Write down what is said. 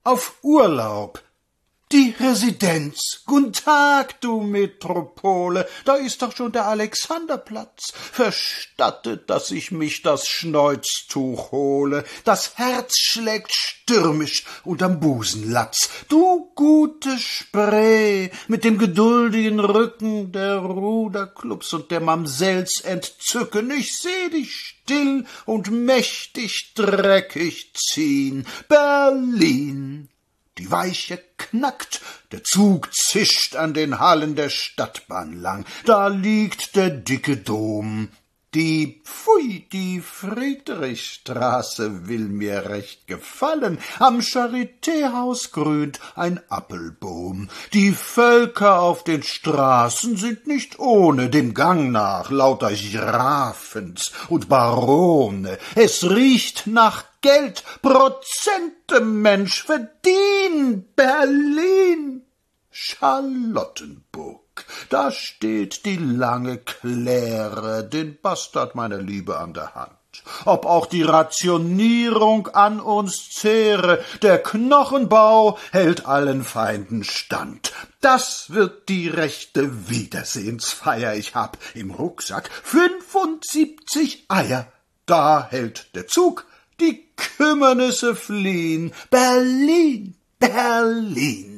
auf Urlaub. Die Residenz. Guten Tag, du Metropole. Da ist doch schon der Alexanderplatz. Verstattet, dass ich mich das Schneuztuch hole. Das Herz schlägt stürmisch unterm Busenlatz. Du gute Spree mit dem geduldigen Rücken der Ruderklubs und der Mamsells Entzücken. Ich seh dich still und mächtig dreckig ziehen. Berlin. Die Weiche knackt, der Zug zischt an den Hallen der Stadtbahn lang. Da liegt der dicke Dom. Die Friedrichstraße will mir recht gefallen. Am Charitéhaus grünt ein Appelboom. Die Völker auf den Straßen sind nicht ohne, dem Gang nach lauter Grafens und Barone. Es riecht nach Geld, Prozente, Mensch, verdien, Berlin. Charlottenburg, da steht die lange Claire, den Bastard meiner Liebe an der Hand. Ob auch die Rationierung an uns zehre, der Knochenbau hält allen Feinden stand. Das wird die rechte Wiedersehensfeier. Ich hab im Rucksack 75 Eier. Da hält der Zug, die Kümmernisse fliehen. Berlin, Berlin.